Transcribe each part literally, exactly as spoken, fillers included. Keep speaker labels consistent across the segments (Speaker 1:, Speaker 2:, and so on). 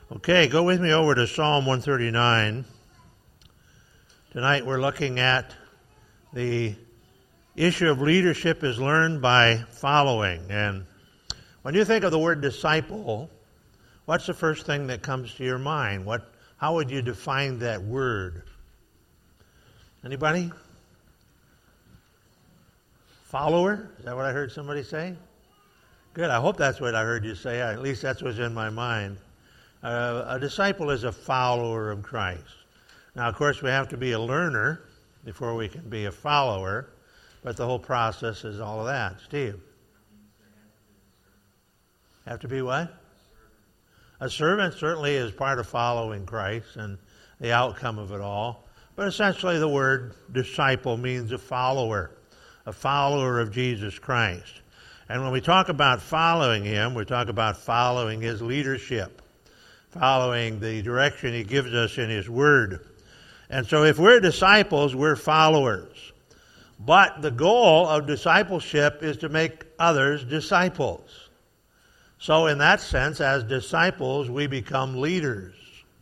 Speaker 1: Okay, go with me over to Psalm one thirty-nine. Tonight we're looking at the issue of leadership is learned by following. And when you think of the word disciple, what's the first thing that comes to your mind? What? How would you define that word? Anybody? Follower? Is that what I heard somebody say? Good. I hope that's what I heard you say. At least that's what's in my mind. Uh, a disciple is a follower of Christ. Now, of course, we have to be a learner before we can be a follower, but the whole process is all of that. Steve? Have to be what? A servant certainly is part of following Christ and the outcome of it all. But essentially the word disciple means a follower, a follower of Jesus Christ. And when we talk about following him, we talk about following his leadership, following the direction he gives us in his word. And so if we're disciples, we're followers. But the goal of discipleship is to make others disciples. So in that sense, as disciples, we become leaders.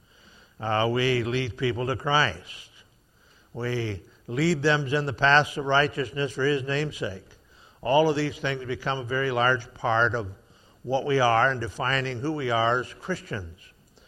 Speaker 1: Uh, we lead people to Christ. We lead them in the paths of righteousness for his name's sake. All of these things become a very large part of what we are and defining who we are as Christians.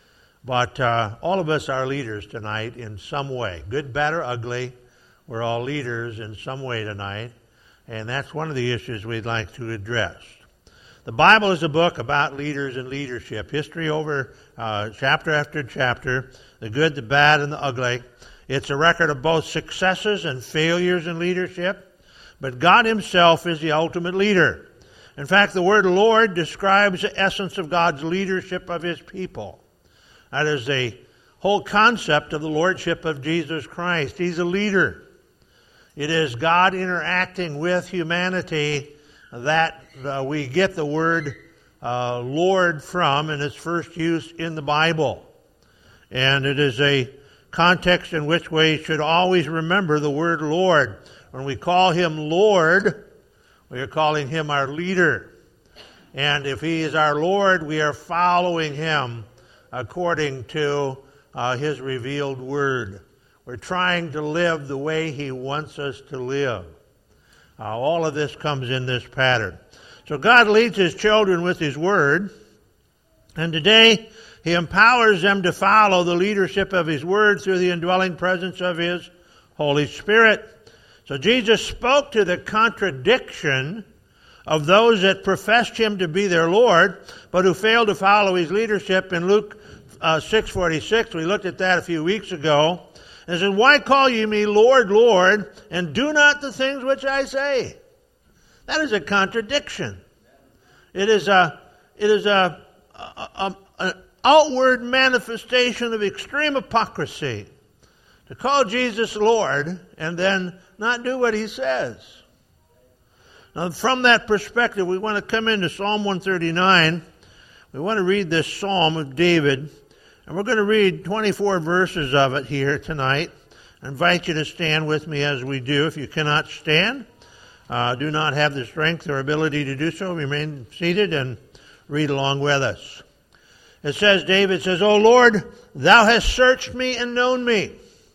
Speaker 1: But uh, all of us are leaders tonight in some way. Good, bad, or ugly, we're all leaders in some way tonight. And that's one of the issues we'd like to address. The Bible is a book about leaders and leadership. History over uh, chapter after chapter, the good, the bad, and the ugly. It's a record of both successes and failures in leadership. But God himself is the ultimate leader. In fact, the word Lord describes the essence of God's leadership of his people. That is the whole concept of the lordship of Jesus Christ. He's a leader. It is God interacting with humanity that uh, we get the word uh, Lord from in its first use in the Bible. And it is a context in which we should always remember the word Lord. When we call him Lord, we are calling him our leader. And if he is our Lord, we are following him according to uh, his revealed word. We're trying to live the way he wants us to live. Uh, all of this comes in this pattern. So God leads his children with his word, and today he empowers them to follow the leadership of his word through the indwelling presence of his Holy Spirit. So Jesus spoke to the contradiction of those that professed him to be their Lord, but who failed to follow his leadership in Luke uh, six forty-six. We looked at that a few weeks ago. And said, "Why call ye me Lord, Lord, and do not the things which I say?" That is a contradiction. It is a it is a, a, a an outward manifestation of extreme hypocrisy to call Jesus Lord and then not do what he says. Now, from that perspective, we want to come into Psalm one thirty-nine. We want to read this Psalm of David. And we're going to read twenty-four verses of it here tonight. I invite you to stand with me as we do. If you cannot stand, uh, do not have the strength or ability to do so, remain seated and read along with us. It says, David says, "O Lord, thou hast searched me and known me."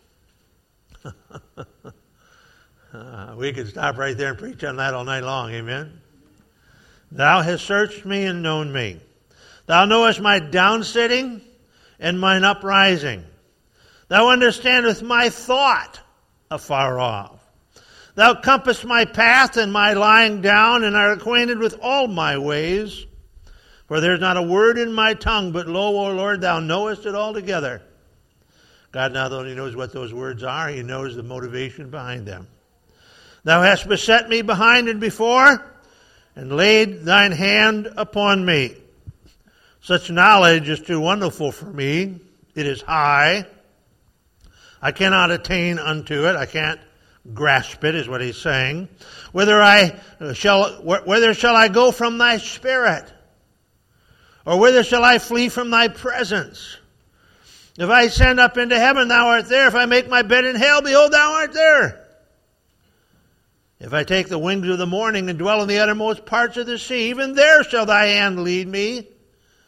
Speaker 1: uh, we could stop right there and preach on that all night long, amen? "Thou hast searched me and known me. Thou knowest my downsitting and mine uprising. Thou understandest my thought afar off. Thou compassest my path and my lying down, and art acquainted with all my ways. For there is not a word in my tongue, but lo, O Lord, thou knowest it altogether." God not only knows what those words are, he knows the motivation behind them. "Thou hast beset me behind and before, and laid thine hand upon me. Such knowledge is too wonderful for me. It is high. I cannot attain unto it. I can't grasp it," is what he's saying. Whither I shall, whither shall I go from thy spirit? Or whither shall I flee from thy presence? If I ascend up into heaven, thou art there. If I make my bed in hell, behold, thou art there. If I take the wings of the morning and dwell in the uttermost parts of the sea, even there shall thy hand lead me,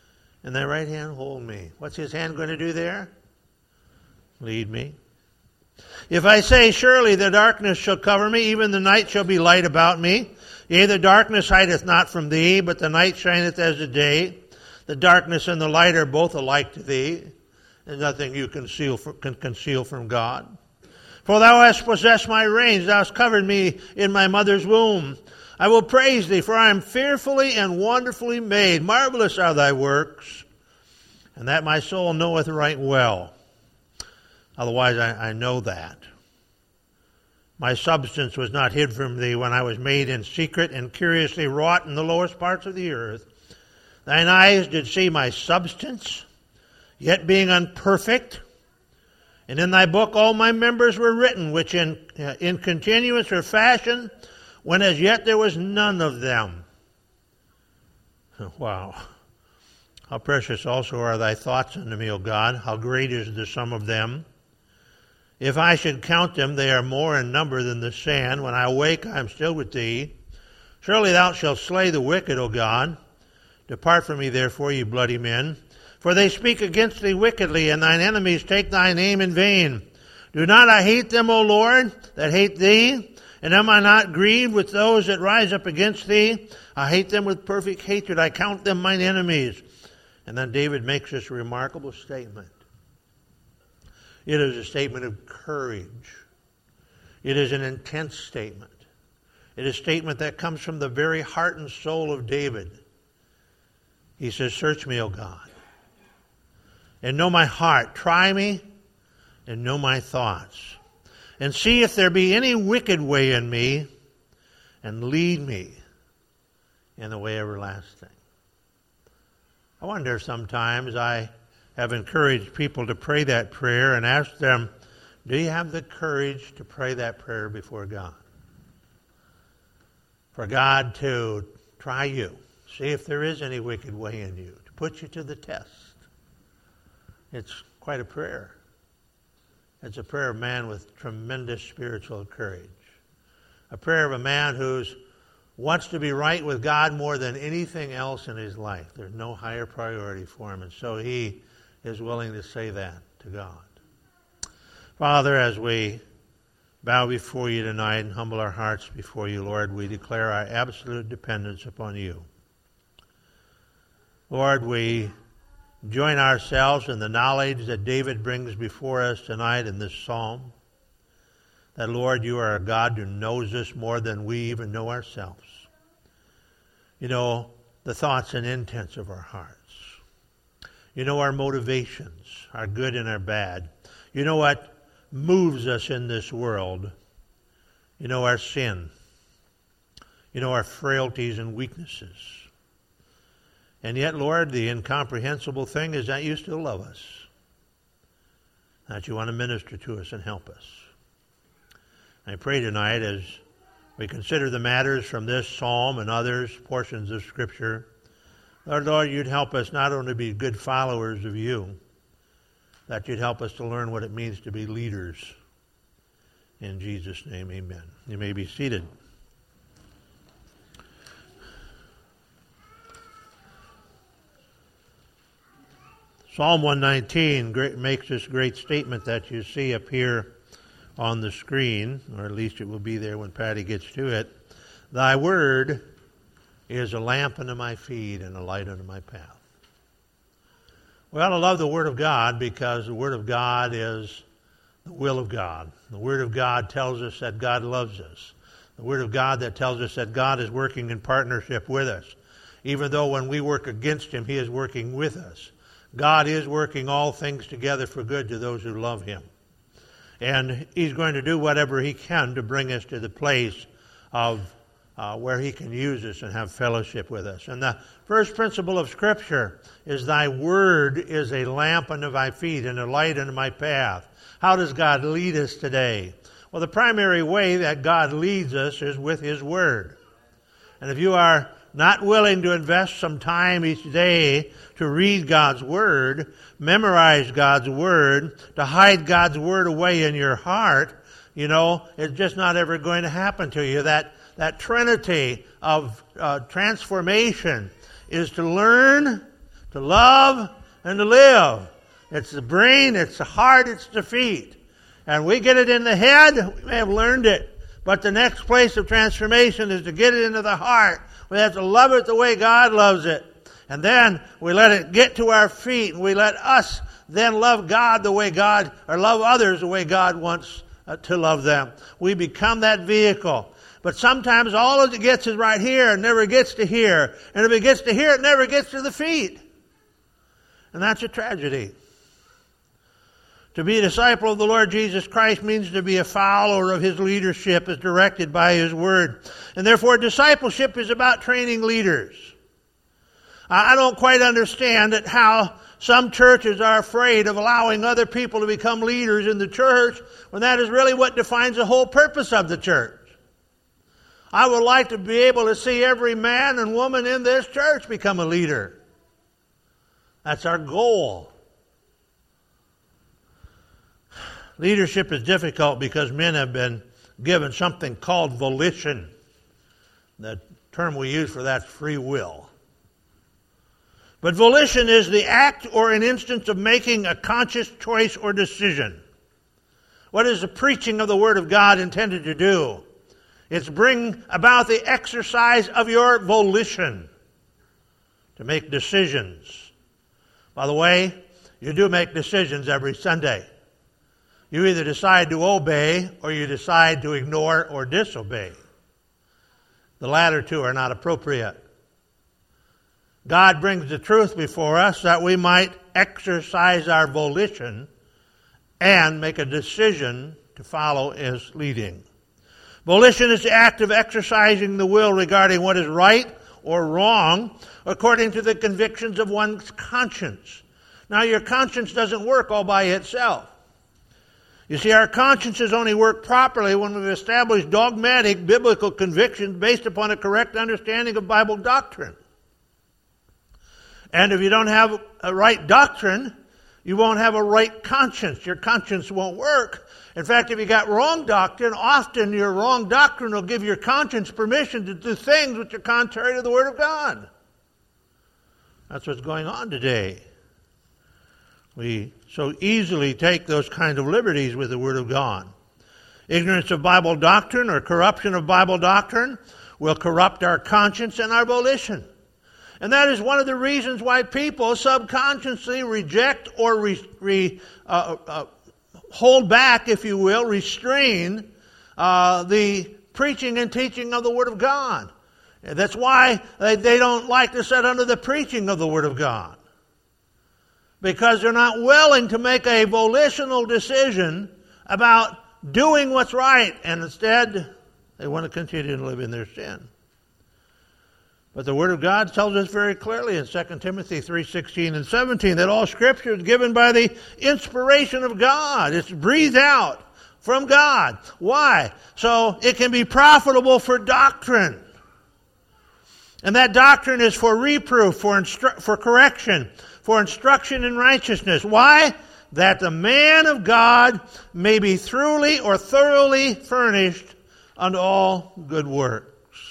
Speaker 1: and thy right hand hold me. What's his hand going to do there? Lead me. If I say, surely the darkness shall cover me, even the night shall be light about me. Yea, the darkness hideth not from thee, but the night shineth as the day. The darkness and the light are both alike to thee. There's nothing you conceal can conceal from God. For thou hast possessed my reins, thou hast covered me in my mother's womb. I will praise thee, for I am fearfully and wonderfully made. Marvelous are thy works, and that my soul knoweth right well. Otherwise, I, I know that. My substance was not hid from thee when I was made in secret and curiously wrought in the lowest parts of the earth. Thine eyes did see my substance, yet being unperfect. And in thy book all my members were written, which in, uh, in continuance were fashioned, when as yet there was none of them. Wow. How precious also are thy thoughts unto me, O God. How great is the sum of them. If I should count them, they are more in number than the sand. When I awake, I am still with thee. Surely thou shalt slay the wicked, O God. Depart from me, therefore, ye bloody men. For they speak against thee wickedly, and thine enemies take thy name in vain. Do not I hate them, O Lord, that hate thee? And am I not grieved with those that rise up against thee? I hate them with perfect hatred. I count them mine enemies. And then David makes this remarkable statement. It is a statement of courage. It is an intense statement. It is a statement that comes from the very heart and soul of David. He says, search me, O God, and know my heart. Try me and know my thoughts. And see if there be any wicked way in me, and lead me in the way everlasting. I wonder sometimes, I have encouraged people to pray that prayer and ask them, do you have the courage to pray that prayer before God? For God to try you, see if there is any wicked way in you, to put you to the test. It's quite a prayer. It's a prayer of a man with tremendous spiritual courage. A prayer of a man who wants to be right with God more than anything else in his life. There's no higher priority for him, and so he is willing to say that to God. Father, as we bow before you tonight and humble our hearts before you, Lord, we declare our absolute dependence upon you. Lord, we join ourselves in the knowledge that David brings before us tonight in this psalm, that, Lord, you are a God who knows us more than we even know ourselves. You know the thoughts and intents of our hearts. You know our motivations, our good and our bad. You know what moves us in this world. You know our sin. You know our frailties and weaknesses. And yet, Lord, the incomprehensible thing is that you still love us. That you want to minister to us and help us. I pray tonight as we consider the matters from this psalm and others, portions of Scripture, Lord, Lord, you'd help us not only be good followers of you, that you'd help us to learn what it means to be leaders. In Jesus' name, amen. You may be seated. Psalm one nineteen makes this great statement that you see up here on the screen, or at least it will be there when Patty gets to it. Thy word is a lamp unto my feet and a light unto my path. Well, I love the Word of God because the Word of God is the will of God. The Word of God tells us that God loves us. The Word of God that tells us that God is working in partnership with us. Even though when we work against Him, He is working with us. God is working all things together for good to those who love Him. And He's going to do whatever He can to bring us to the place of uh, where He can use us and have fellowship with us. And the first principle of Scripture is thy word is a lamp unto my feet and a light unto my path. How does God lead us today? Well, the primary way that God leads us is with His word. And if you are not willing to invest some time each day to read God's word, memorize God's word, to hide God's word away in your heart, you know, it's just not ever going to happen to you. That that trinity of uh, transformation is to learn, To love and to live. It's the brain, it's the heart, it's the feet. And we get it in the head, we may have learned it. But the next place of transformation is to get it into the heart. We have to love it the way God loves it. And then we let it get to our feet, and we let us then love God the way God, or love others the way God wants uh, to love them. We become that vehicle. But sometimes all it gets is right here and never gets to here. And if it gets to here, it never gets to the feet. And that's a tragedy. To be a disciple of the Lord Jesus Christ means to be a follower of His leadership as directed by His Word. And therefore, discipleship is about training leaders. I don't quite understand it how some churches are afraid of allowing other people to become leaders in the church when that is really what defines the whole purpose of the church. I would like to be able to see every man and woman in this church become a leader. That's our goal. Leadership is difficult because men have been given something called volition. The term we use for that is free will. But volition is the act or an instance of making a conscious choice or decision. What is the preaching of the Word of God intended to do? It's bring about the exercise of your volition to make decisions. By the way, you do make decisions every Sunday. You either decide to obey or you decide to ignore or disobey. The latter two are not appropriate. God brings the truth before us that we might exercise our volition and make a decision to follow His leading. Volition is the act of exercising the will regarding what is right or wrong according to the convictions of one's conscience. Now, your conscience doesn't work all by itself. You see, our consciences only work properly when we've established dogmatic biblical convictions based upon a correct understanding of Bible doctrine. And if you don't have a right doctrine, you won't have a right conscience. Your conscience won't work. In fact, if you got wrong doctrine, often your wrong doctrine will give your conscience permission to do things which are contrary to the Word of God. That's what's going on today. We so easily take those kind of liberties with the Word of God. Ignorance of Bible doctrine or corruption of Bible doctrine will corrupt our conscience and our volition. And that is one of the reasons why people subconsciously reject or re, re, uh, uh, hold back, if you will, restrain uh, the preaching and teaching of the Word of God. That's why they, they don't like to sit under the preaching of the Word of God. Because they're not willing to make a volitional decision about doing what's right. And instead, they want to continue to live in their sin. But the Word of God tells us very clearly in Second Timothy three sixteen and seventeen that all Scripture is given by the inspiration of God. It's breathed out from God. Why? So it can be profitable for doctrine. And that doctrine is for reproof, for instru- for correction, for instruction in righteousness. Why? That the man of God may be thoroughly or thoroughly furnished unto all good works.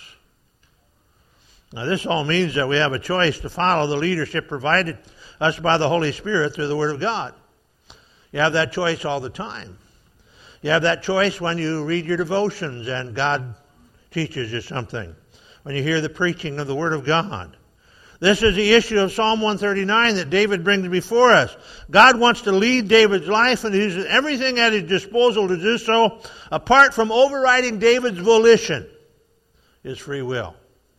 Speaker 1: Now, this all means that we have a choice to follow the leadership provided us by the Holy Spirit through the Word of God. You have that choice all the time. You have that choice when you read your devotions and God teaches you something. When you hear the preaching of the Word of God. This is the issue of Psalm one thirty-nine that David brings before us. God wants to lead David's life and he uses everything at his disposal to do so, apart from overriding David's volition, his free will.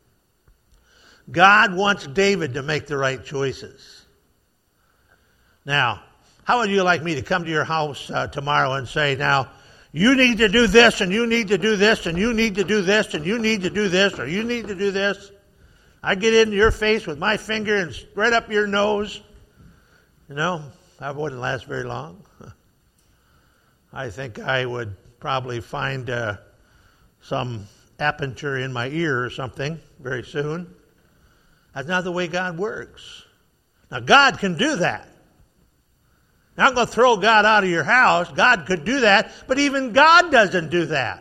Speaker 1: God wants David to make the right choices. Now, how would you like me to come to your house uh, tomorrow and say, now, you need to do this, and you need to do this, and you need to do this, and you need to do this, or you need to do this? I get into your face with my finger and spread up your nose. You know, that wouldn't last very long. I think I would probably find uh, some aperture in my ear or something very soon. That's not the way God works. Now, God can do that. Now, I'm going to throw God out of your house. God could do that, but even God doesn't do that.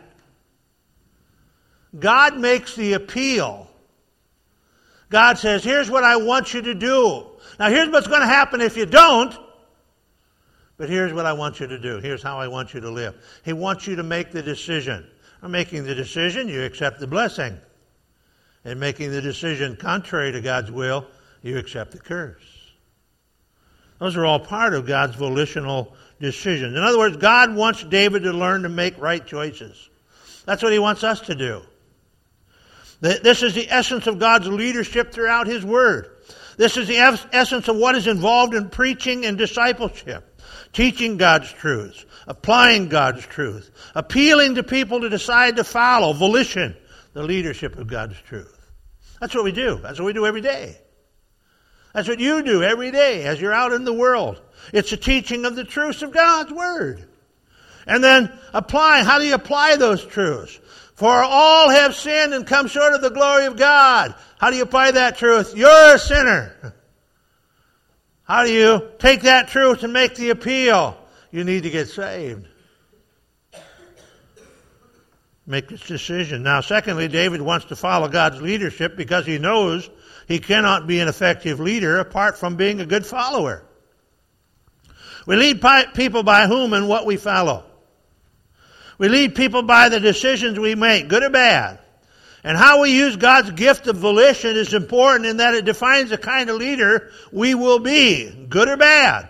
Speaker 1: God makes the appeal. God says, here's what I want you to do. Now here's what's going to happen if you don't. But here's what I want you to do. Here's how I want you to live. He wants you to make the decision. In making the decision, you accept the blessing. In making the decision contrary to God's will, you accept the curse. Those are all part of God's volitional decisions. In other words, God wants David to learn to make right choices. That's what he wants us to do. This is the essence of God's leadership throughout his word. This is the essence of what is involved in preaching and discipleship. Teaching God's truths, applying God's truth, appealing to people to decide to follow, volition, the leadership of God's truth. That's what we do. That's what we do every day. That's what you do every day as you're out in the world. It's a teaching of the truths of God's word. And then applying. How do you apply those truths? For all have sinned and come short of the glory of God. How do you apply that truth? You're a sinner. How do you take that truth and make the appeal? You need to get saved. Make this decision. Now, secondly, David wants to follow God's leadership because he knows he cannot be an effective leader apart from being a good follower. We lead people by whom and what we follow. We lead people by the decisions we make, good or bad. And how we use God's gift of volition is important in that it defines the kind of leader we will be, good or bad.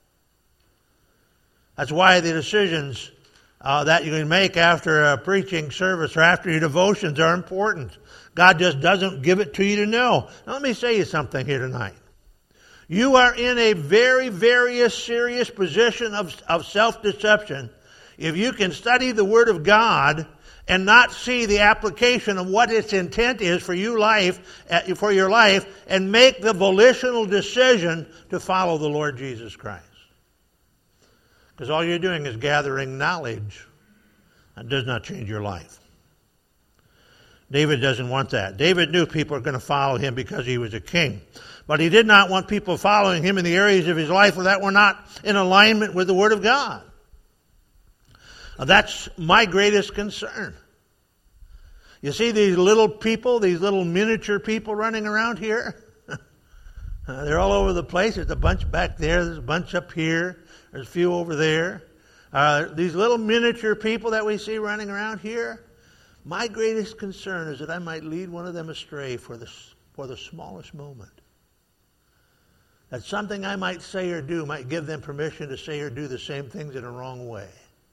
Speaker 1: That's why the decisions uh, that you can make after a preaching service or after your devotions are important. God just doesn't give it to you to know. Now, let me say you something here tonight. You are in a very, very serious position of, of self-deception if you can study the Word of God and not see the application of what its intent is for you life, for your life, and make the volitional decision to follow the Lord Jesus Christ. Because all you're doing is gathering knowledge. That does not change your life. David doesn't want that. David knew people were going to follow him because he was a king. But he did not want people following him in the areas of his life that were not in alignment with the Word of God. Now, that's my greatest concern. You see these little people, these little miniature people running around here? uh, they're all over the place. There's a bunch back there. There's a bunch up here. There's a few over there. Uh, these little miniature people that we see running around here, my greatest concern is that I might lead one of them astray for the, for the smallest moment. That something I might say or do might give them permission to say or do the same things in a wrong way.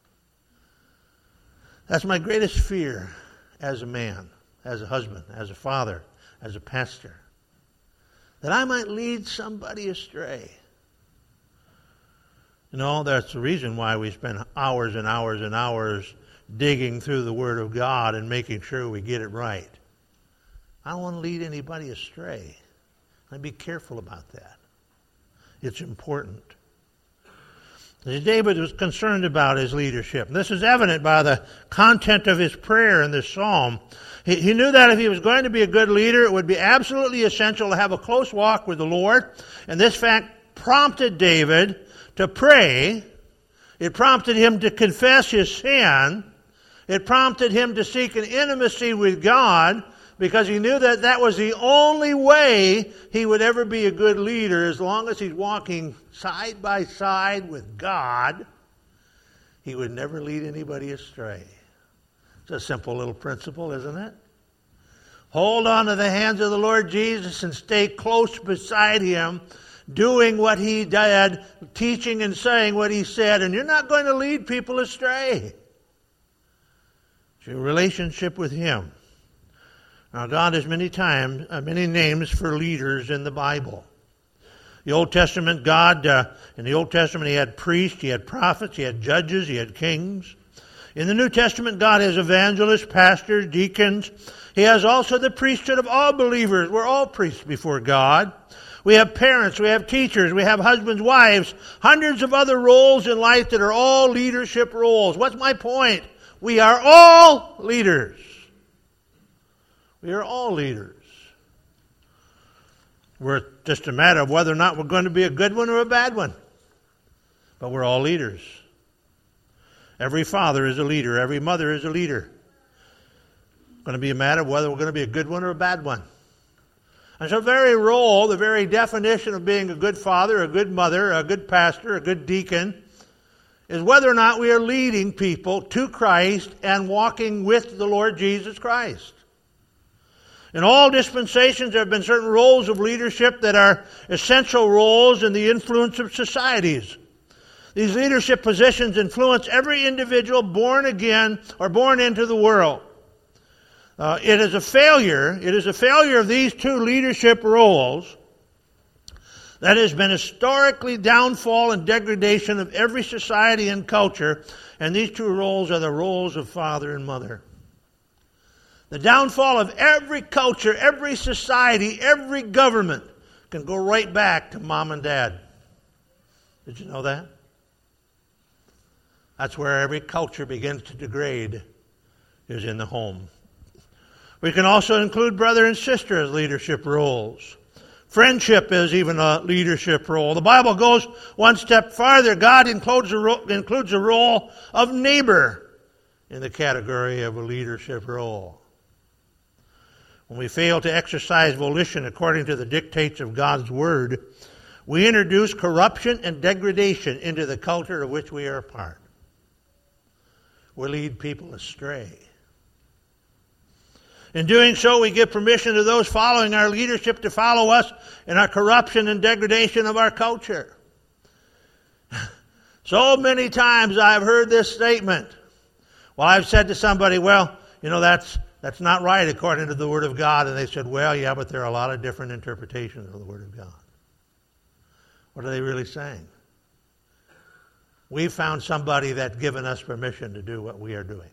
Speaker 1: That's my greatest fear as a man, as a husband, as a father, as a pastor. That I might lead somebody astray. You know, that's the reason why we spend hours and hours and hours digging through the Word of God and making sure we get it right. I don't want to lead anybody astray. I'd be careful about that. It's important. David was concerned about his leadership. This is evident by the content of his prayer in this psalm. He, he knew that if he was going to be a good leader, it would be absolutely essential to have a close walk with the Lord. And this fact prompted David to pray. It prompted him to confess his sin. It prompted him to seek an intimacy with God, because he knew that that was the only way he would ever be a good leader. As long as he's walking side by side with God, he would never lead anybody astray. It's a simple little principle, isn't it? Hold on to the hands of the Lord Jesus and stay close beside him, doing what he did, teaching and saying what he said, and you're not going to lead people astray. It's your relationship with him. Now, God has many times, uh, many names for leaders in the Bible. The Old Testament, God, uh, in the Old Testament, he had priests, he had prophets, he had judges, he had kings. In the New Testament, God has evangelists, pastors, deacons. He has also the priesthood of all believers. We're all priests before God. We have parents, we have teachers, we have husbands, wives, hundreds of other roles in life that are all leadership roles. What's my point? We are all leaders. We are all leaders. We're just a matter of whether or not we're going to be a good one or a bad one. But we're all leaders. Every father is a leader. Every mother is a leader. It's going to be a matter of whether we're going to be a good one or a bad one. And so the very role, the very definition of being a good father, a good mother, a good pastor, a good deacon, is whether or not we are leading people to Christ and walking with the Lord Jesus Christ. In all dispensations, there have been certain roles of leadership that are essential roles in the influence of societies. These leadership positions influence every individual born again or born into the world. Uh, it is a failure, it is a failure of these two leadership roles that has been historically downfall and degradation of every society and culture, and these two roles are the roles of father and mother. The downfall of every culture, every society, every government can go right back to mom and dad. Did you know that? That's where every culture begins to degrade, is in the home. We can also include brother and sister as leadership roles. Friendship is even a leadership role. The Bible goes one step farther. God includes a role, includes a role of neighbor in the category of a leadership role. When we fail to exercise volition according to the dictates of God's Word, we introduce corruption and degradation into the culture of which we are a part. We lead people astray. In doing so, we give permission to those following our leadership to follow us in our corruption and degradation of our culture. So many times I've heard this statement. Well, I've said to somebody, well, you know, that's that's not right according to the Word of God. And they said, well, yeah, but there are a lot of different interpretations of the Word of God. What are they really saying? We've found somebody that's given us permission to do what we are doing.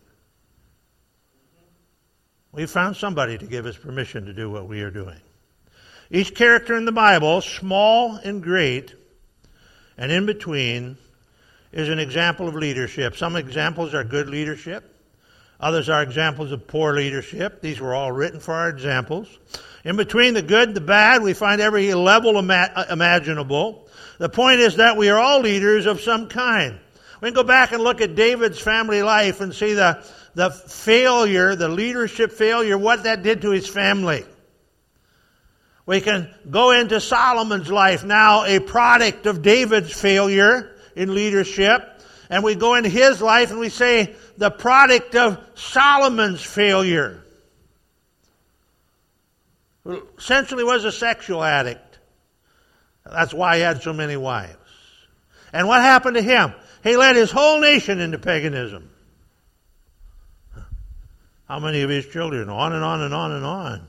Speaker 1: We've found somebody to give us permission to do what we are doing. Each character in the Bible, small and great, and in between, is an example of leadership. Some examples are good leadership. Others are examples of poor leadership. These were all written for our examples. In between the good and the bad, we find every level ima- imaginable. The point is that we are all leaders of some kind. We can go back and look at David's family life and see the, the failure, the leadership failure, what that did to his family. We can go into Solomon's life, now a product of David's failure in leadership. And we go into his life and we say the product of Solomon's failure. Essentially was a sexual addict. That's why he had so many wives. And what happened to him? He led his whole nation into paganism. How many of his children? On and on and on and on.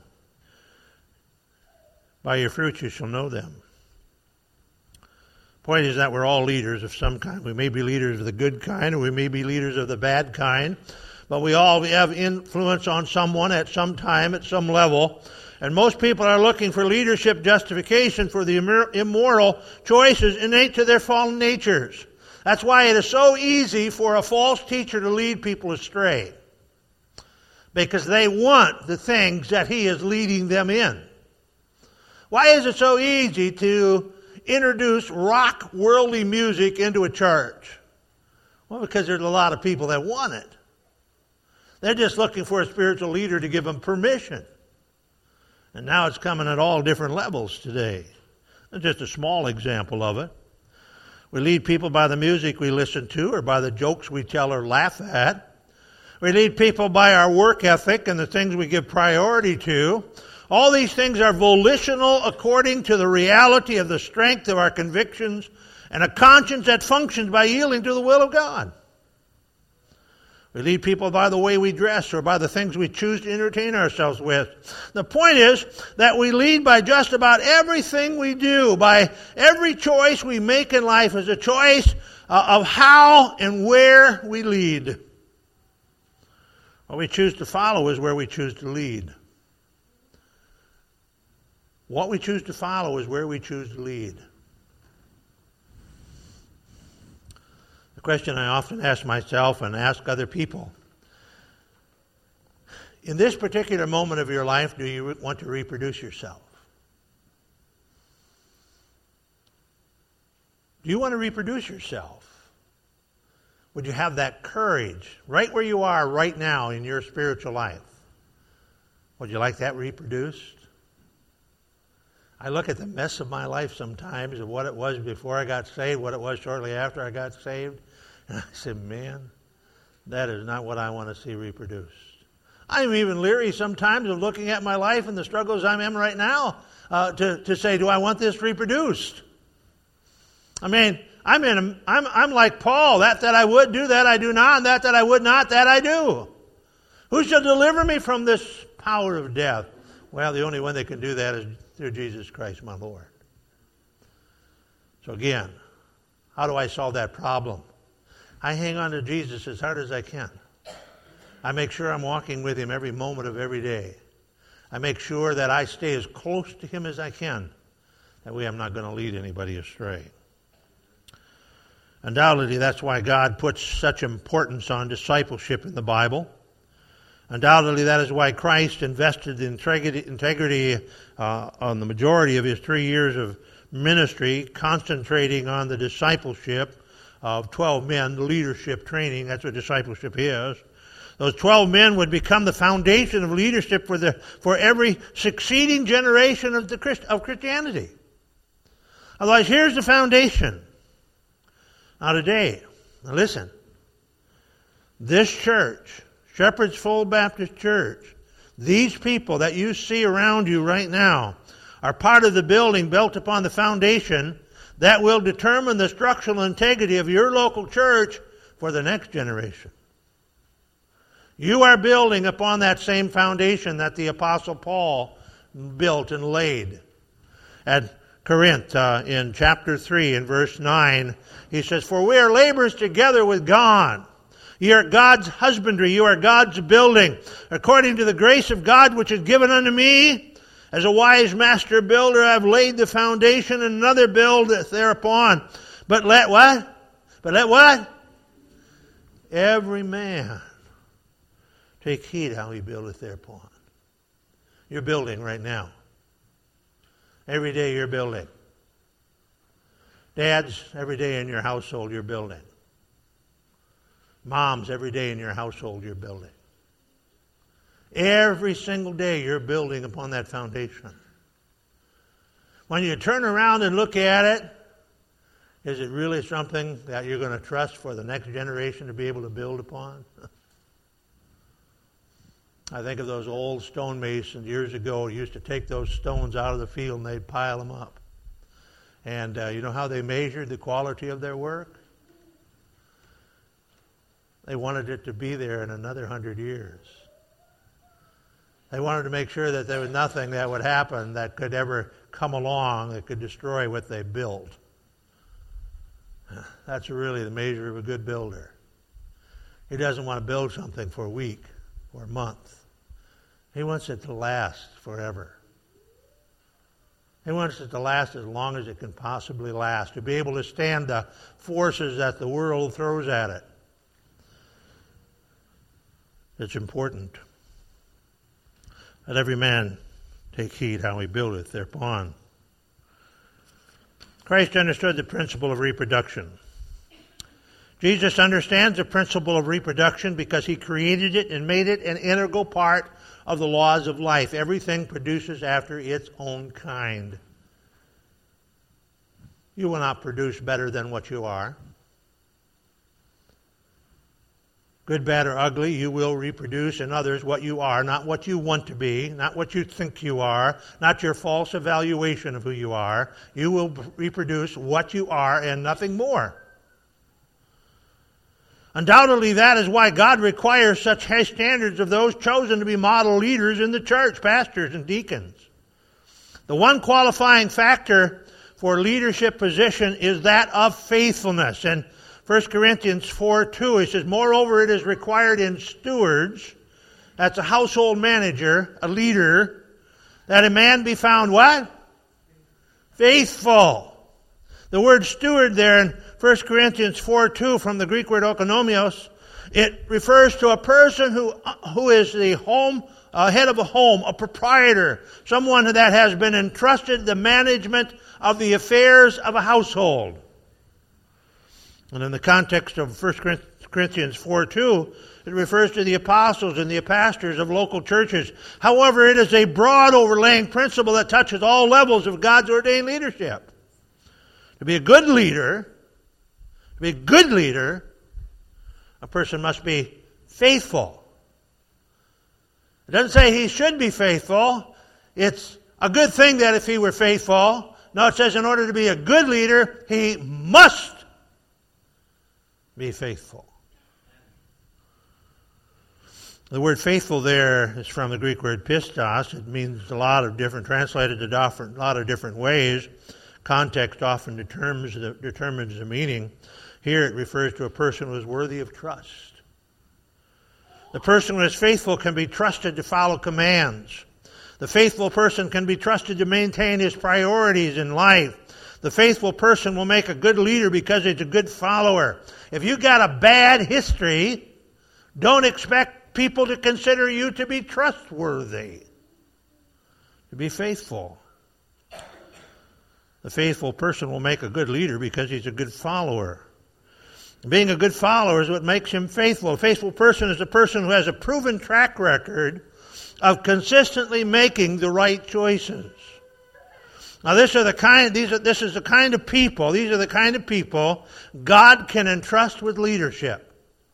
Speaker 1: By your fruits you shall know them. Point is that we're all leaders of some kind. We may be leaders of the good kind, or we may be leaders of the bad kind, but we all have influence on someone at some time, at some level. And most people are looking for leadership justification for the immoral choices innate to their fallen natures. That's why it is so easy for a false teacher to lead people astray, because they want the things that he is leading them in. Why is it so easy to introduce rock worldly music into a church? Well, because there's a lot of people that want it. They're just looking for a spiritual leader to give them permission. And now it's coming at all different levels today. That's just a small example of it. We lead people by the music we listen to or by the jokes we tell or laugh at. We lead people by our work ethic and the things we give priority to. All these things are volitional according to the reality of the strength of our convictions and a conscience that functions by yielding to the will of God. We lead people by the way we dress or by the things we choose to entertain ourselves with. The point is that we lead by just about everything we do, by every choice we make in life is a choice uh, of how and where we lead. What we choose to follow is where we choose to lead. What we choose to follow is where we choose to lead. The question I often ask myself and ask other people, in this particular moment of your life, do you want to reproduce yourself? Do you want to reproduce yourself? Would you have that courage right where you are right now in your spiritual life? Would you like that reproduced? I look at the mess of my life sometimes, of what it was before I got saved, what it was shortly after I got saved, and I say, man, that is not what I want to see reproduced. I'm even leery sometimes of looking at my life and the struggles I'm in right now uh, to, to say, do I want this reproduced? I mean, I'm in. A, I'm I'm like Paul. That that I would do, that I do not, and that that I would not, that I do. Who shall deliver me from this power of death? Well, the only one that can do that is through Jesus Christ, my Lord. So again, how do I solve that problem? I hang on to Jesus as hard as I can. I make sure I'm walking with Him every moment of every day. I make sure that I stay as close to Him as I can. That way I'm not going to lead anybody astray. Undoubtedly, that's why God puts such importance on discipleship in the Bible. Undoubtedly, that is why Christ invested the integrity, integrity uh, on the majority of His three years of ministry, concentrating on the discipleship of twelve men, the leadership training. That's what discipleship is. Those twelve men would become the foundation of leadership for the for every succeeding generation of the Christ, of Christianity. Otherwise, here's the foundation. Now today, now listen, this church, Shepherd's Fold Baptist Church, these people that you see around you right now are part of the building built upon the foundation that will determine the structural integrity of your local church for the next generation. You are building upon that same foundation that the Apostle Paul built and laid. At Corinth, uh, in chapter three, in verse nine, he says, "For we are laborers together with God. You are God's husbandry, you are God's building, according to the grace of God which is given unto me. As a wise master builder, I have laid the foundation, and another buildeth thereupon. But let what? But let what? Every man take heed how he buildeth thereupon." You're building right now. Every day you're building. Dads, every day in your household you're building. Moms, every day in your household you're building. Every single day you're building upon that foundation. When you turn around and look at it, is it really something that you're going to trust for the next generation to be able to build upon? I think of those old stonemasons years ago who used to take those stones out of the field and they'd pile them up. And uh, you know how they measured the quality of their work? They wanted it to be there in another hundred years. They wanted to make sure that there was nothing that would happen that could ever come along that could destroy what they built. That's really the measure of a good builder. He doesn't want to build something for a week or a month. He wants it to last forever. He wants it to last as long as it can possibly last, to be able to stand the forces that the world throws at it. It's important that every man take heed how he buildeth thereupon. Christ understood the principle of reproduction. Jesus understands the principle of reproduction because He created it and made it an integral part of the laws of life. Everything produces after its own kind. You will not produce better than what you are. Good, bad, or ugly, you will reproduce in others what you are, not what you want to be, not what you think you are, not your false evaluation of who you are. You will reproduce what you are and nothing more. Undoubtedly, that is why God requires such high standards of those chosen to be model leaders in the church, pastors and deacons. The one qualifying factor for leadership position is that of faithfulness. And First Corinthians four two, he says, "Moreover, it is required in stewards," that's a household manager, a leader, "that a man be found" what? Faithful. The word steward there in First Corinthians four two from the Greek word oikonomios, it refers to a person who who is the home uh, head of a home, a proprietor, someone that has been entrusted the management of the affairs of a household. And in the context of First Corinthians four two, it refers to the apostles and the pastors of local churches. However, it is a broad overlaying principle that touches all levels of God's ordained leadership. To be a good leader, to be a good leader, a person must be faithful. It doesn't say he should be faithful. It's a good thing that if he were faithful. No, it says in order to be a good leader, he must be faithful. The word faithful there is from the Greek word pistos. It means a lot of different, translated to a lot of different ways. Context often determines the, determines the meaning. Here it refers to a person who is worthy of trust. The person who is faithful can be trusted to follow commands. The faithful person can be trusted to maintain his priorities in life. The faithful person will make a good leader because he's a good follower. If you've got a bad history, don't expect people to consider you to be trustworthy, to be faithful. The faithful person will make a good leader because he's a good follower. Being a good follower is what makes him faithful. A faithful person is a person who has a proven track record of consistently making the right choices. Now, this are the kind. These are. This is the kind of people. These are the kind of people God can entrust with leadership.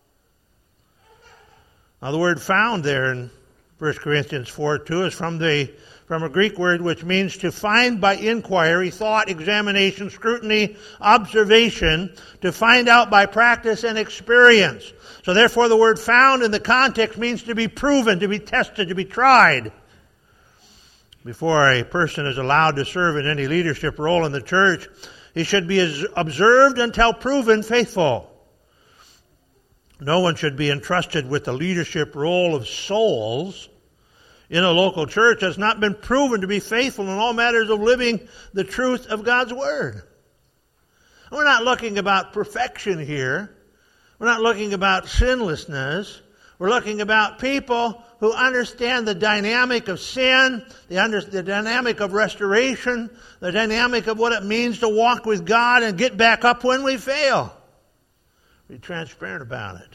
Speaker 1: Now, the word "found" there in First Corinthians four two is from the from a Greek word which means to find by inquiry, thought, examination, scrutiny, observation, to find out by practice and experience. So, therefore, the word "found" in the context means to be proven, to be tested, to be tried. Before a person is allowed to serve in any leadership role in the church, he should be observed until proven faithful. No one should be entrusted with the leadership role of souls in a local church has not been proven to be faithful in all matters of living the truth of God's Word. We're not looking about perfection here. We're not looking about sinlessness. We're looking about people who understand the dynamic of sin, the, under, the dynamic of restoration, the dynamic of what it means to walk with God and get back up when we fail. Be transparent about it.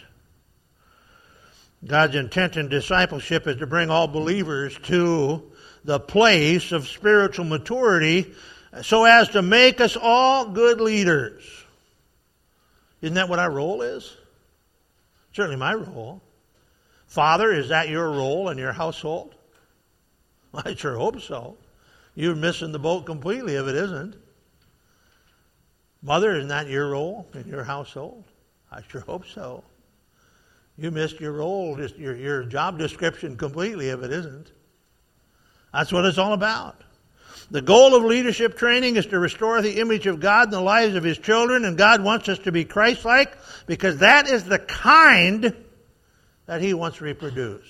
Speaker 1: God's intent in discipleship is to bring all believers to the place of spiritual maturity so as to make us all good leaders. Isn't that what our role is? Certainly my role. Father, is that your role in your household? I sure hope so. You're missing the boat completely if it isn't. Mother, isn't that your role in your household? I sure hope so. You missed your role, just your, your job description completely if it isn't. That's what it's all about. The goal of leadership training is to restore the image of God in the lives of His children, and God wants us to be Christ-like because that is the kind that He wants reproduced.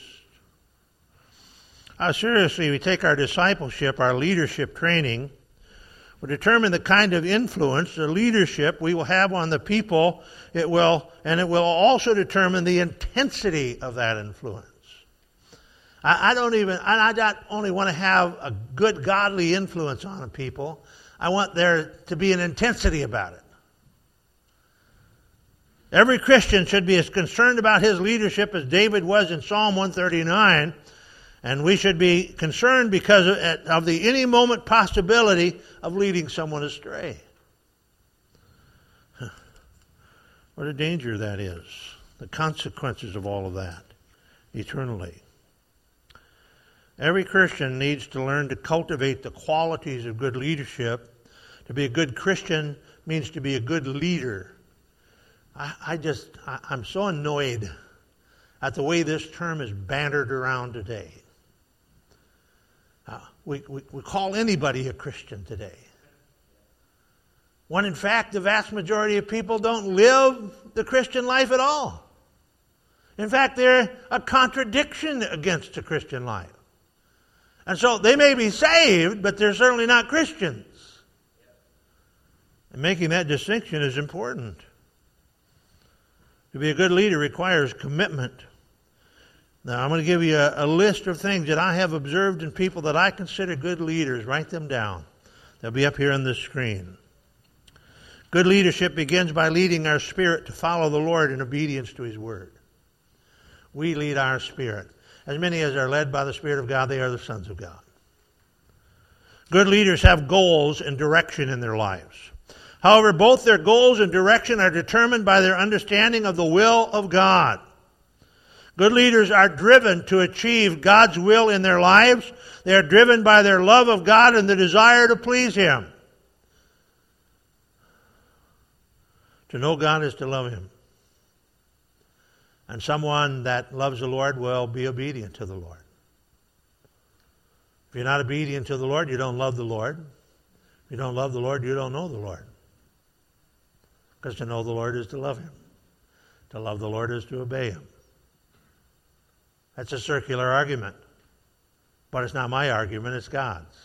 Speaker 1: How seriously we take our discipleship, our leadership training, will determine the kind of influence, the leadership we will have on the people. It will, and it will also determine the intensity of that influence. I, I don't even, I, I not only want to have a good godly influence on people, I want there to be an intensity about it. Every Christian should be as concerned about his leadership as David was in Psalm one thirty-nine, and we should be concerned because of, of the any moment possibility of leading someone astray. What a danger that is. The consequences of all of that eternally. Every Christian needs to learn to cultivate the qualities of good leadership. To be a good Christian means to be a good leader. I, I just, I, I'm so annoyed at the way this term is bantered around today. Uh, we, we, we call anybody a Christian today. When in fact the vast majority of people don't live the Christian life at all. In fact, they're a contradiction against the Christian life. And so they may be saved, but they're certainly not Christians. And making that distinction is important. To be a good leader requires commitment. Now, I'm going to give you a, a list of things that I have observed in people that I consider good leaders. Write them down. They'll be up here on the screen. Good leadership begins by leading our spirit to follow the Lord in obedience to His Word. We lead our spirit. As many as are led by the Spirit of God, they are the sons of God. Good leaders have goals and direction in their lives. However, both their goals and direction are determined by their understanding of the will of God. Good leaders are driven to achieve God's will in their lives. They are driven by their love of God and the desire to please Him. To know God is to love Him. And someone that loves the Lord will be obedient to the Lord. If you're not obedient to the Lord, you don't love the Lord. If you don't love the Lord, you don't know the Lord. Because to know the Lord is to love Him. To love the Lord is to obey Him. That's a circular argument. But it's not my argument, it's God's.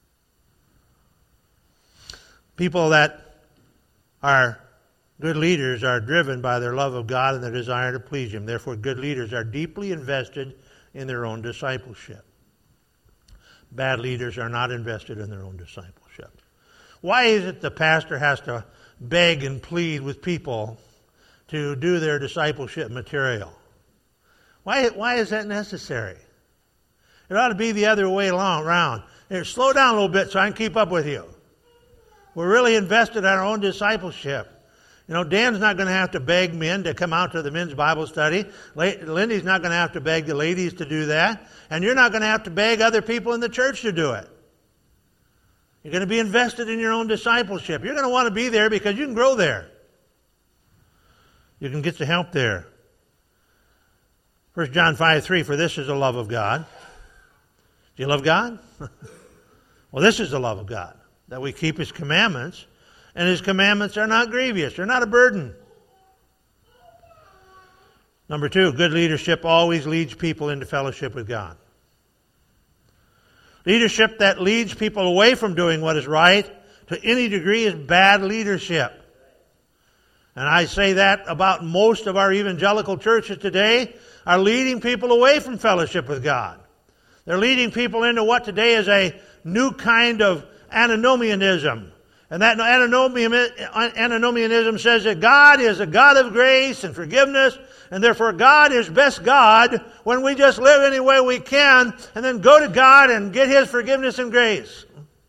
Speaker 1: People that are good leaders are driven by their love of God and their desire to please Him. Therefore, good leaders are deeply invested in their own discipleship. Bad leaders are not invested in their own discipleship. Why is it the pastor has to beg and plead with people to do their discipleship material? Why, why is that necessary? It ought to be the other way around. Here, slow down a little bit so I can keep up with you. We're really invested in our own discipleship. You know, Dan's not going to have to beg men to come out to the men's Bible study. Lindy's not going to have to beg the ladies to do that. And you're not going to have to beg other people in the church to do it. You're going to be invested in your own discipleship. You're going to want to be there because you can grow there. You can get the help there. First John five three, for this is the love of God. Do you love God? Well, this is the love of God, that we keep His commandments, and His commandments are not grievous. They're not a burden. Number two, good leadership always leads people into fellowship with God. Leadership that leads people away from doing what is right to any degree is bad leadership. And I say that about most of our evangelical churches today are leading people away from fellowship with God. They're leading people into what today is a new kind of antinomianism. And that antinomianism says that God is a God of grace and forgiveness, and therefore God is best God when we just live any way we can and then go to God and get His forgiveness and grace.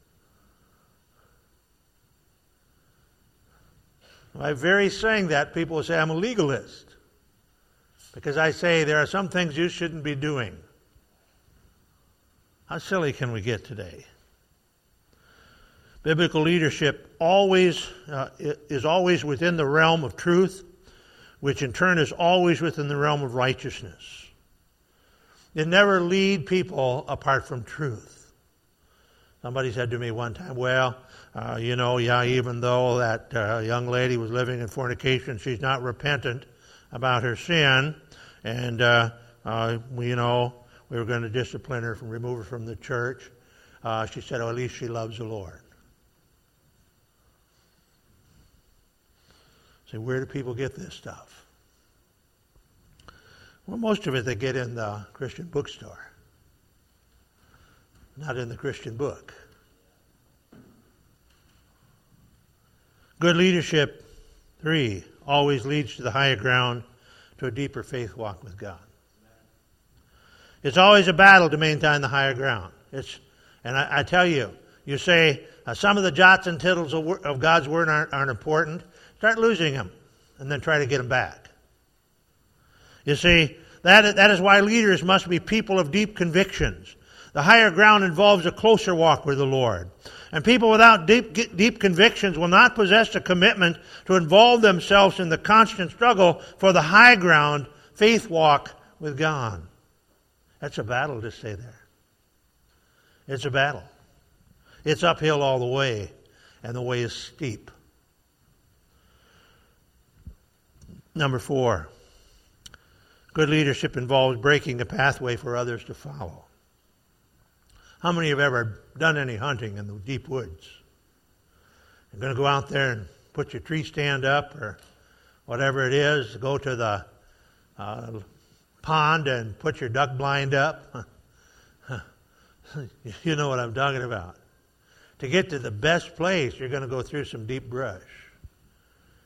Speaker 1: By very saying that, people will say I'm a legalist. Because I say there are some things you shouldn't be doing. How silly can we get today? Biblical leadership always uh, is always within the realm of truth, which in turn is always within the realm of righteousness. They never lead people apart from truth. Somebody said to me one time, well, uh, you know, yeah, even though that uh, young lady was living in fornication, she's not repentant about her sin, and, uh, uh, we, you know, we were going to discipline her, from remove her from the church. Uh, she said, oh, at least she loves the Lord. So where do people get this stuff? Well, most of it they get in the Christian bookstore, not in the Christian book. Good leadership, three, always leads to the higher ground, to a deeper faith walk with God. It's always a battle to maintain the higher ground. It's, and I, I tell you, you say uh, some of the jots and tittles of, of God's Word aren't, aren't important. Start losing them, and then try to get them back. You see, that, that is why leaders must be people of deep convictions. The higher ground involves a closer walk with the Lord. And people without deep, deep convictions will not possess a commitment to involve themselves in the constant struggle for the high ground faith walk with God. That's a battle to stay there. It's a battle. It's uphill all the way, and the way is steep. Number four, good leadership involves breaking a pathway for others to follow. How many have ever done any hunting in the deep woods? You're going to go out there and put your tree stand up or whatever it is, go to the uh, pond and put your duck blind up. You know what I'm talking about. To get to the best place, you're going to go through some deep brush.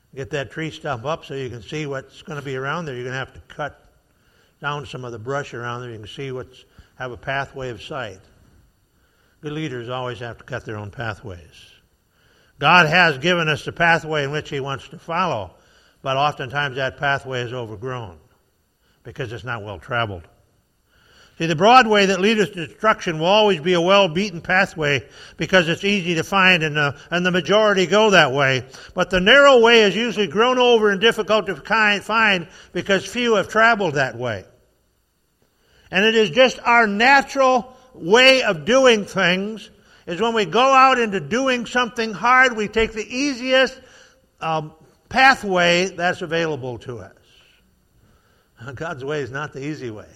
Speaker 1: Get that tree stump up so you can see what's going to be around there. You're going to have to cut down some of the brush around there. You can see what's, have a pathway of sight. Good leaders always have to cut their own pathways. God has given us the pathway in which He wants to follow, but oftentimes that pathway is overgrown because it's not well traveled. See, the broad way that leads us to destruction will always be a well-beaten pathway because it's easy to find and the, and the majority go that way. But the narrow way is usually grown over and difficult to find because few have traveled that way. And it is just our natural way of doing things is when we go out into doing something hard, we take the easiest um, pathway that's available to us. God's way is not the easy way.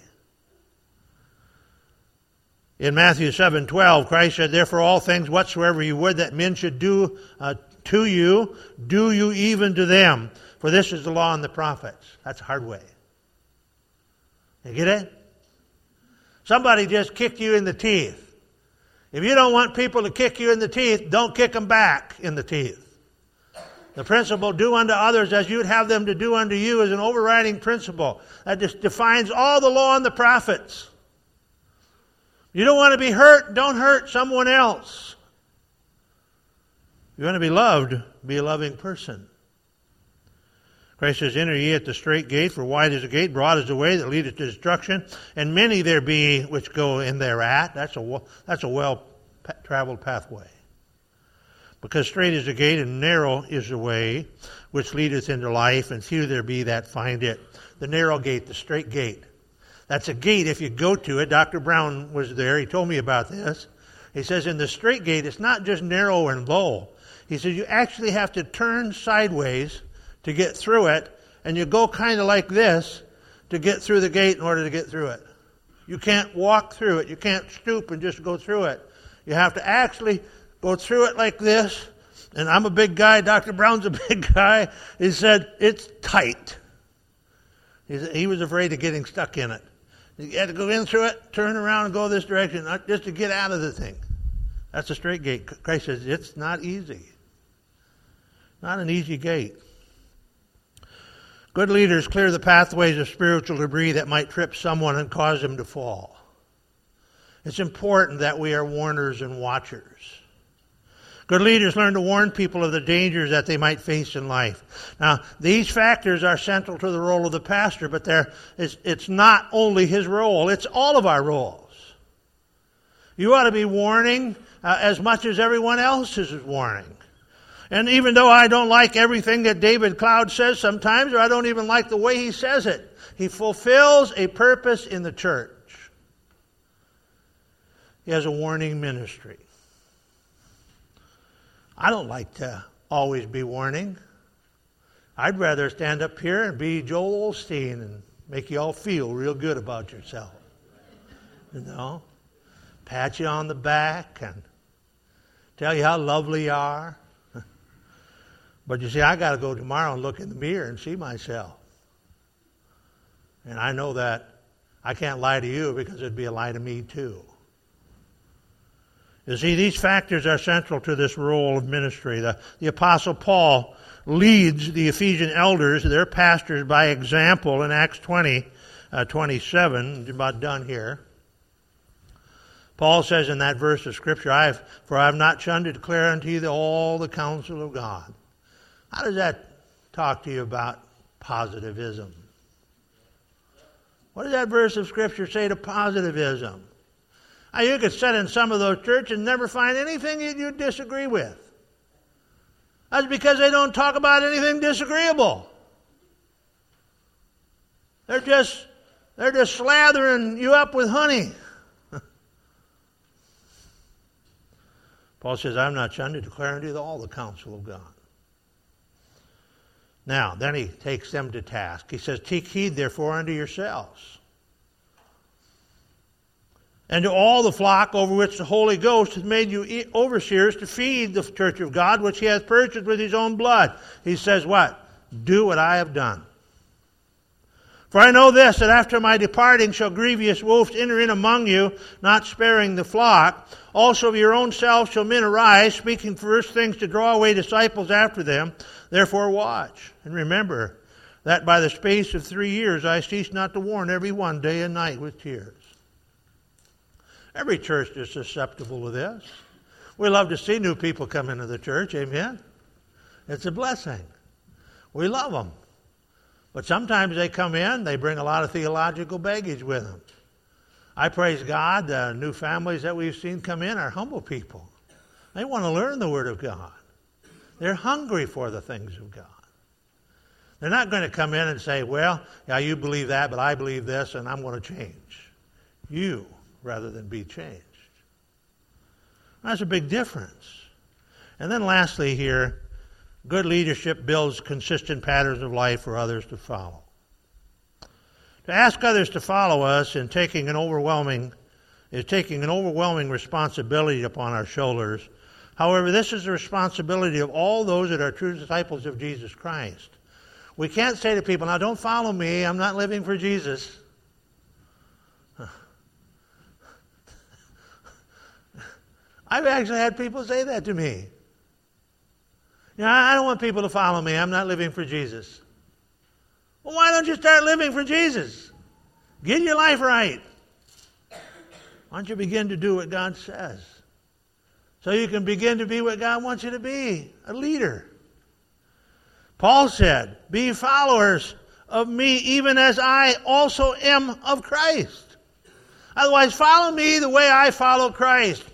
Speaker 1: In Matthew seven twelve, Christ said, "Therefore all things whatsoever you would that men should do uh, to you, do you even to them. For this is the law and the prophets." That's a hard way. You get it? Somebody just kicked you in the teeth. If you don't want people to kick you in the teeth, don't kick them back in the teeth. The principle, do unto others as you would have them to do unto you, is an overriding principle that just defines all the law and the prophets. You don't want to be hurt, don't hurt someone else. You want to be loved, be a loving person. Christ says, "Enter ye at the strait gate, for wide is the gate, broad is the way that leadeth to destruction, and many there be which go in thereat." That's a, that's a well-traveled pathway. Because strait is the gate, and narrow is the way which leadeth into life, and few there be that find it. The narrow gate, the strait gate. That's a gate if you go to it. Doctor Brown was there. He told me about this. He says in the strait gate, it's not just narrow and low. He says you actually have to turn sideways to get through it, and you go kind of like this to get through the gate in order to get through it. You can't walk through it. You can't stoop and just go through it. You have to actually go through it like this. And I'm a big guy. Doctor Brown's a big guy. He said, it's tight. He said he was afraid of getting stuck in it. You had to go in through it, turn around and go this direction, not just to get out of the thing. That's a straight gate. Christ says it's not easy. Not an easy gate. Good leaders clear the pathways of spiritual debris that might trip someone and cause them to fall. It's important that we are warners and watchers. Good leaders learn to warn people of the dangers that they might face in life. Now, these factors are central to the role of the pastor, but it's, it's not only his role, it's all of our roles. You ought to be warning uh, as much as everyone else is warning. And even though I don't like everything that David Cloud says sometimes, or I don't even like the way he says it, he fulfills a purpose in the church. He has a warning ministry. I don't like to always be warning. I'd rather stand up here and be Joel Osteen and make you all feel real good about yourself. You know? Pat you on the back and tell you how lovely you are. But you see, I got to go tomorrow and look in the mirror and see myself. And I know that I can't lie to you because it'd be a lie to me too. You see, these factors are central to this role of ministry. The, the Apostle Paul leads the Ephesian elders, their pastors, by example in Acts twenty, uh, twenty-seven. About done here. Paul says in that verse of Scripture, I have, "For I have not shunned to declare unto you the, all the counsel of God." How does that talk to you about positivism? What does that verse of Scripture say to positivism? Now, you could sit in some of those churches and never find anything that you disagree with. That's because they don't talk about anything disagreeable. They're just, they're just slathering you up with honey. Paul says, "I'm not shunned to declare unto you all the counsel of God." Now, then he takes them to task. He says, "Take heed therefore unto yourselves, and to all the flock over which the Holy Ghost has made you overseers to feed the church of God, which he hath purchased with his own blood." He says what? Do what I have done. For I know this, that after my departing shall grievous wolves enter in among you, not sparing the flock. Also of your own selves shall men arise, speaking first things to draw away disciples after them. Therefore watch, and remember that by the space of three years I cease not to warn every one day and night with tears. Every church is susceptible to this. We love to see new people come into the church, amen? It's a blessing. We love them. But sometimes they come in, they bring a lot of theological baggage with them. I praise God, the new families that we've seen come in are humble people. They want to learn the Word of God. They're hungry for the things of God. They're not going to come in and say, well, yeah, you believe that, but I believe this, and I'm going to change you rather than be changed. That's a big difference. And then lastly here, good leadership builds consistent patterns of life for others to follow. To ask others to follow us in taking an overwhelming is taking an overwhelming responsibility upon our shoulders. However, this is the responsibility of all those that are true disciples of Jesus Christ. We can't say to people, now don't follow me, I'm not living for Jesus. I've actually had people say that to me. You know, I don't want people to follow me. I'm not living for Jesus. Well, why don't you start living for Jesus? Get your life right. Why don't you begin to do what God says? So you can begin to be what God wants you to be, a leader. Paul said, be followers of me even as I also am of Christ. Otherwise, follow me the way I follow Christ.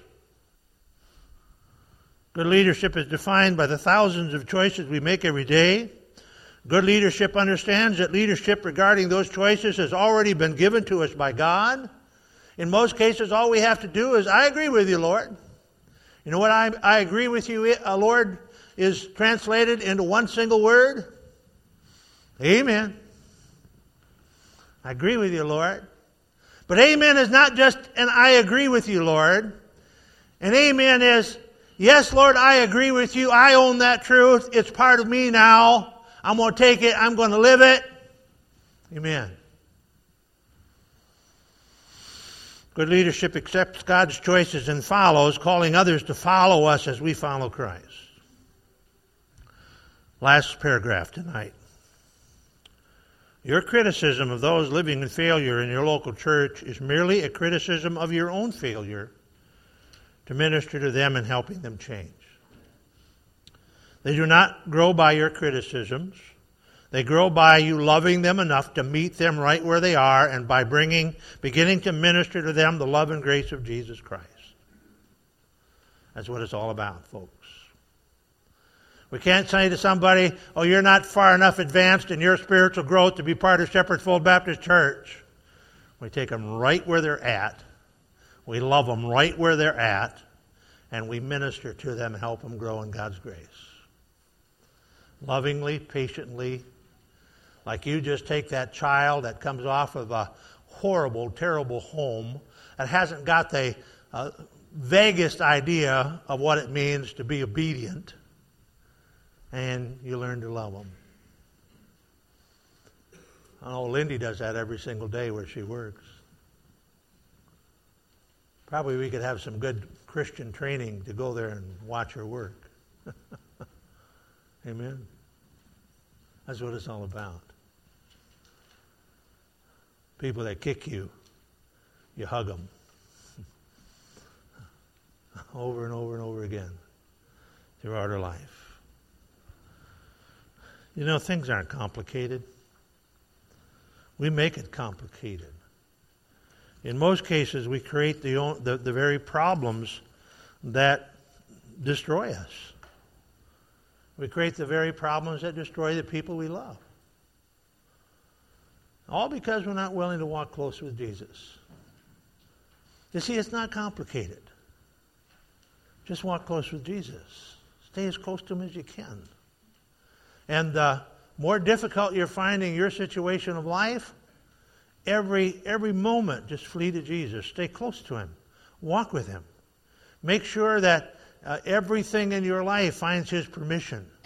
Speaker 1: Good leadership is defined by the thousands of choices we make every day. Good leadership understands that leadership regarding those choices has already been given to us by God. In most cases, all we have to do is, I agree with you, Lord. You know what I, I agree with you, uh, Lord, is translated into one single word? Amen. I agree with you, Lord. But amen is not just an I agree with you, Lord. And amen is, yes, Lord, I agree with you. I own that truth. It's part of me now. I'm going to take it. I'm going to live it. Amen. Good leadership accepts God's choices and follows, calling others to follow us as we follow Christ. Last paragraph tonight. Your criticism of those living in failure in your local church is merely a criticism of your own failure to minister to them and helping them change. They do not grow by your criticisms. They grow by you loving them enough to meet them right where they are and by bringing, beginning to minister to them the love and grace of Jesus Christ. That's what it's all about, folks. We can't say to somebody, oh, you're not far enough advanced in your spiritual growth to be part of Shepherd's Fold Baptist Church. We take them right where they're at. We love them right where they're at. And we minister to them and help them grow in God's grace. Lovingly, patiently, like you just take that child that comes off of a horrible, terrible home that hasn't got the uh, vaguest idea of what it means to be obedient, and you learn to love them. I know Lindy does that every single day where she works. Probably we could have some good Christian training to go there and watch her work. Amen. That's what it's all about. People that kick you, you hug them. Over and over and over again throughout our life. You know, things aren't complicated. We make it complicated. In most cases, we create the, the, the very problems that destroy us. We create the very problems that destroy the people we love. All because we're not willing to walk close with Jesus. You see, it's not complicated. Just walk close with Jesus. Stay as close to Him as you can. And the more difficult you're finding your situation of life, every, every moment, just flee to Jesus. Stay close to Him. Walk with Him. Make sure that uh, everything in your life finds His permission.